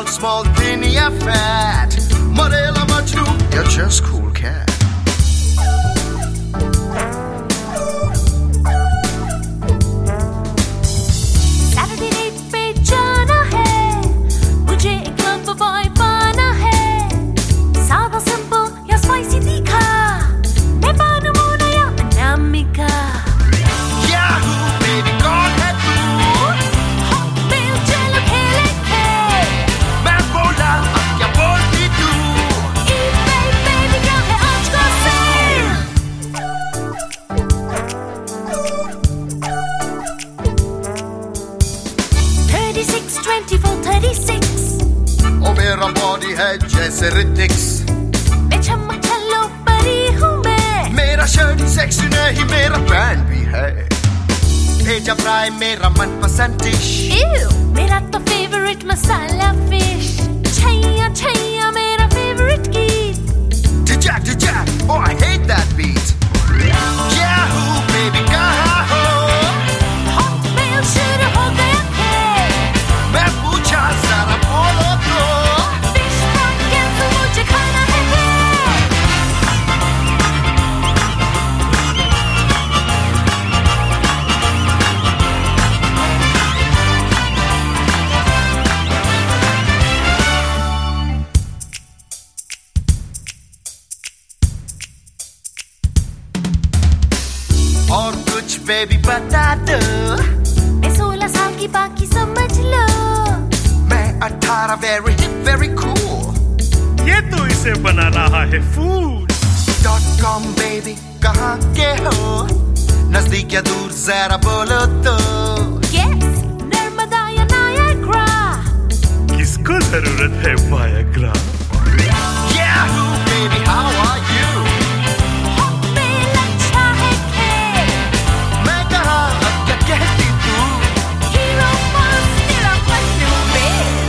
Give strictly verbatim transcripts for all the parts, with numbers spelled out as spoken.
small, thin, या fat. मरेला Majnu, you're just cool cat. Saturday night पे जाना है, मुझे एक club boy पाना है. सादा simple या spicy तीखा, मैं पानू मोना या अनामिका. Yahoo, baby, कौन है तू? Hotmail चलो खेलेंगे. मैं बोला, अब क्या बोलती तू? eBay baby क्या है आज का sale? thirty-six, twenty-four, thirty-six. ओ मेरा body है जैसे Ritix. मैं चमक चलो परी हूँ मैं. मेरा shirt sexy नहीं, मेरा brand भी है. भेजा fry मेरा मनपसंद dish. Ew, मेरा तो favorite मसाला fish. छैया छैया मेरा favorite गीत. Jack, Jack, oh I hate that beat. Yahoo, baby, कहाँ हो? Hotmail शुरू हो गया है. मैं पूछा जरा बोलो तो. Fish fry cancel मुझे खाना है है. और कुछ बेबी बता दो. मैं सोलह साल की बाकी समझ लो. मैं अठारह very hip, very cool. ये तो इसे बना रहा है फूल. Dot com baby कहाँ के हो? नजदीक या दूर जरा बोलो तो. Yes, नर्मदा या नायग्रा. किसको जरूरत है Viagra? Yahoo, baby, how are you? Hotmail अच्छा है है. मैं कहाँ, अब क्या कहती तू? Hero boss तेरा मजनू में.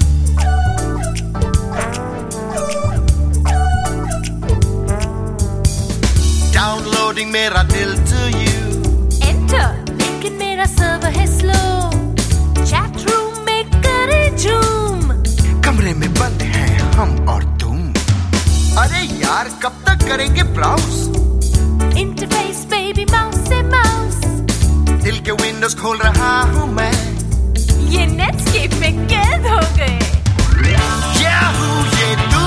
Downloading मेरा दिल to you. Enter, लेकिन मेरा server है slow. Chat room में करे zoom. कमरे में बंद हैं हम और तुम. अरे यार कब तक करेंगे ब्राउज? Interface baby mouse से mouse. दिल के विंडोज खोल रहा हूँ मैं. ये Netscape में कैद हो गए. Yahoo, ये तू